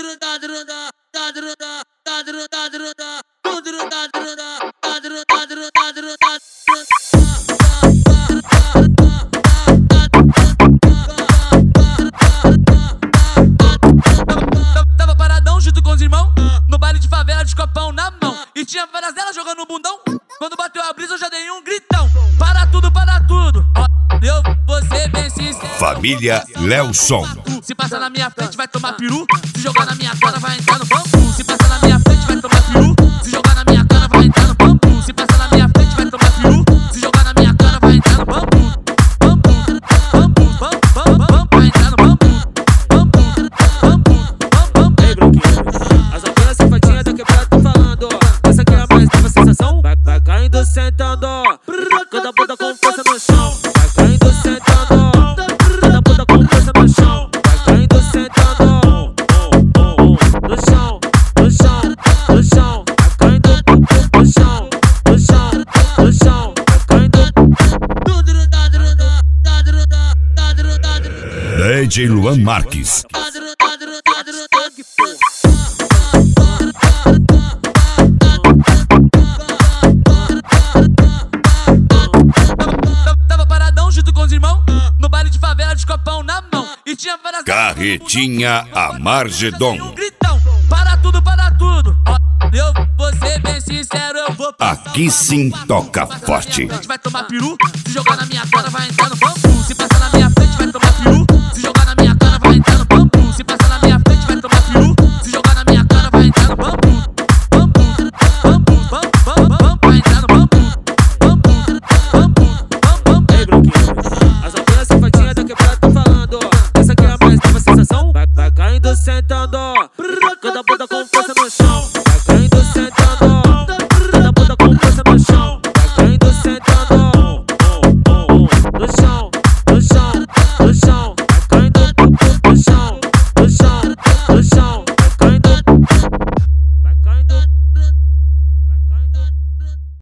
Tava paradão junto com os irmãos, no baile de favela de copão na mão. E tinha várias delas jogando um bundão. Quando bateu a brisa eu já dei um gritão. Para tudo, para tudo. Eu vou ser bem sincero. Família Lelson. Se passar na minha frente vai tomar peru. Se jogar na minha cara vai entrar no bambu. Se passar na minha frente vai tomar peru. Se jogar na minha cara vai entrar no bambu. Se passar na minha frente vai tomar peru. Se jogar na minha cara vai entrar no bambu. Bambu, bambu, bambu, vai entrar no bambu. Bambu, bambu, bambu. Ei, bloqueiro, as aldeas safadinhas da quebrada tô falando. Essa aqui é a mais nova sensação. Vai caindo sentando, cada bunda com força no chão. Vai caindo sentando, cada bunda com força no chão. Vai caindo sentando, no chão, no chão, no chão. Vai caindo no chão, no chão, no chão. Vai caindo. DJ Luan Marques. Tava paradão junto com os irmãos, no baile de favela de copão na mão. E tinha várias Carretinha Amargedon. gritão, para tudo, para tudo. Eu vou ser bem sincero, eu vou. Aqui sim toca forte. A gente vai tomar peru, se jogar na minha cara vai entrar no bambu. Se passar na minha frente vai tomar peru. Se jogar na minha cara vai entrar no bambu. Se passar na minha frente vai tomar peru. Se jogar na minha cara vai entrar no bambu. Bambu, bambu, bambu, vai entrar no bambu. Bambu, bambu, bambu. Ei, bloqueiro, as aldeas safadinhas da quebrada tô falando. Essa aqui é a mais nova sensação. Vai caindo sentando, cada bunda com força no chão.